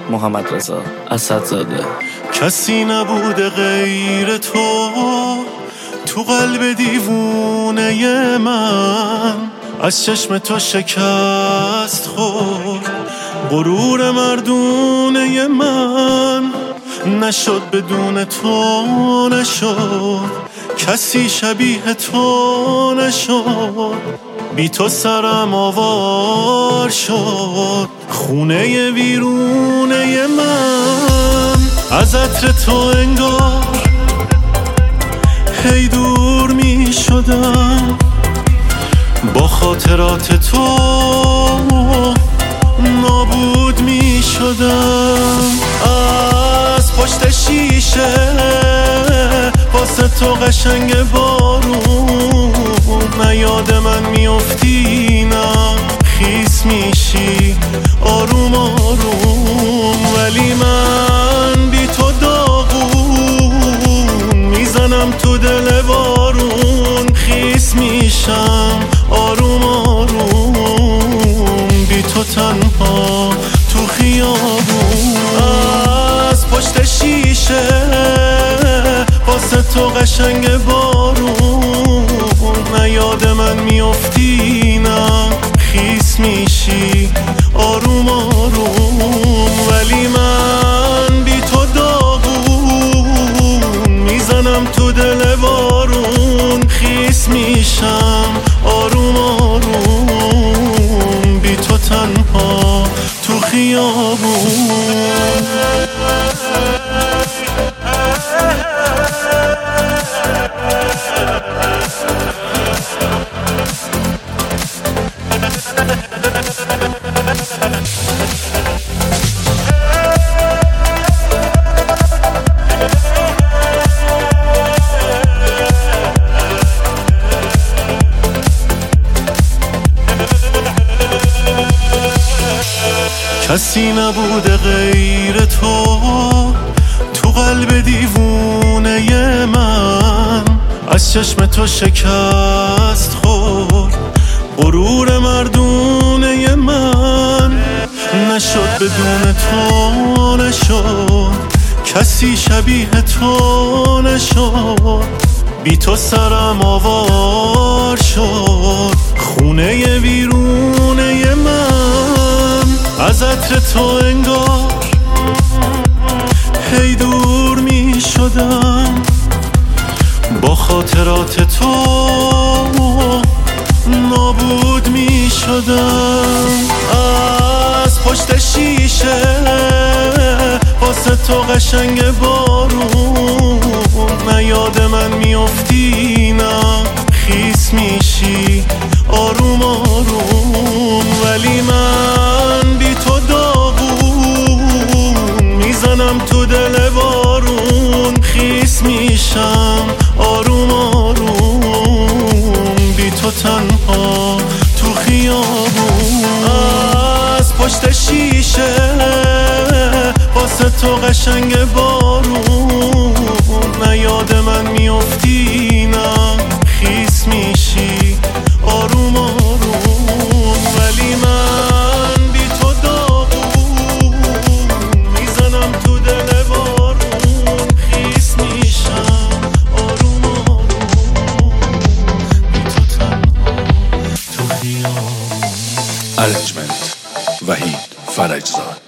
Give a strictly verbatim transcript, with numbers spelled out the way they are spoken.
محمد رضا اسدزاده. کسی نبوده غیر تو تو قلب دیوونه من، از چشم تو شکست خورد غرور مردونه من. نشد بدون تو، نشد کسی شبیه تو، نشد بی تو سرم آوار شد خونه ویرونه من. از عطر تو انگار هی دور می شدم، با خاطرات تو نابود می شدم. از پشت شیشه واسه تو قشنگ بارون، نه یاد من میافتی نه خیس میشی آروم آروم. ولی من بی تو داغون میزنم تو دل بارون، خیس میشم آروم آروم بی تو تنها تو خیابون. از پشت شیشه واسه تو قشنگ بارون، نه یاد من میافتی نه خیس میشی آروم آروم. ولی من بی تو داغون میزنم تو دل بارون، خیس میشم آروم آروم بی تو تنها تو خیابون. کسی نبوده غیر تو تو قلب دیوونه من، از چشم تو شکست خورد غرور مردونه من. نشد بدون تو، نشد کسی شبیه تو، نشد بی تو سرم آوار شد خونه ویرونه من. از عطر تو انگار هی دور می شدم، با خاطرات تو نابود می شدم. از پشت شیشه واسه تو قشنگ بارون، نه یاد من میافتی نه خیس میشی آروم آروم. ولی من بی تو داغون میزنم تو دل بارون، خیس میشم آروم آروم بی تو تنها تو خیابون. از پشت شیشه واسه تو قشنگ بارون، نه یاد من میافتی نه خیس میشی آروم آروم. ولی من بی تو داغون میزنم تو دل بارون، خیس میشم آروم آروم بی تو تنها تو خیابون. ارنجمنت وحید فرجزاد.